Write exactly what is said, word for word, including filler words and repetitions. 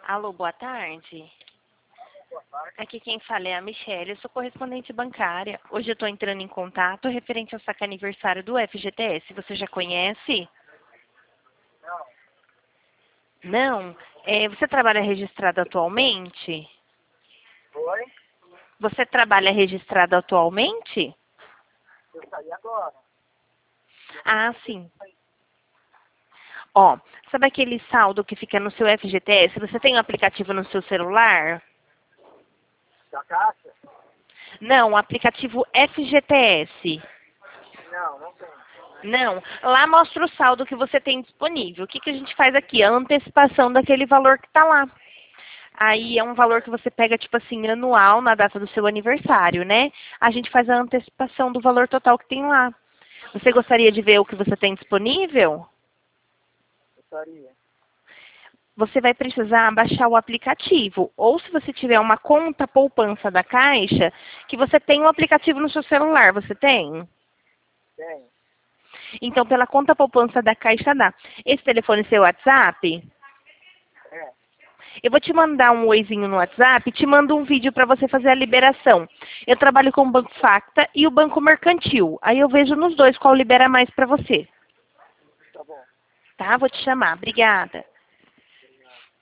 Alô, boa tarde. Aqui quem fala é a Michelle, eu sou correspondente bancária. Hoje eu estou entrando em contato referente ao saque aniversário do F G T S. Você já conhece? Não? É, você trabalha registrado atualmente? Oi? Você trabalha registrado atualmente? Eu saí agora. Ah, sim. Ó, sabe aquele saldo que fica no seu F G T S? Você tem um aplicativo no seu celular? Da caixa? Não, o aplicativo F G T S. Não, não tem. Não, lá mostra o saldo que você tem disponível. O que, que a gente faz aqui? A antecipação daquele valor que está lá. Aí é um valor que você pega, tipo assim, anual, na data do seu aniversário, né? A gente faz a antecipação do valor total que tem lá. Você gostaria de ver o que você tem disponível? Gostaria. Você vai precisar baixar o aplicativo. Ou se você tiver uma conta poupança da Caixa, que você tem um aplicativo no seu celular. Você tem? Tem. Então, pela conta poupança da Caixa dá. Esse telefone é seu WhatsApp? É. Eu vou te mandar um oizinho no WhatsApp e te mando um vídeo para você fazer a liberação. Eu trabalho com o Banco Facta e o Banco Mercantil. Aí eu vejo nos dois qual libera mais para você. Tá bom. Tá? Vou te chamar. Obrigada.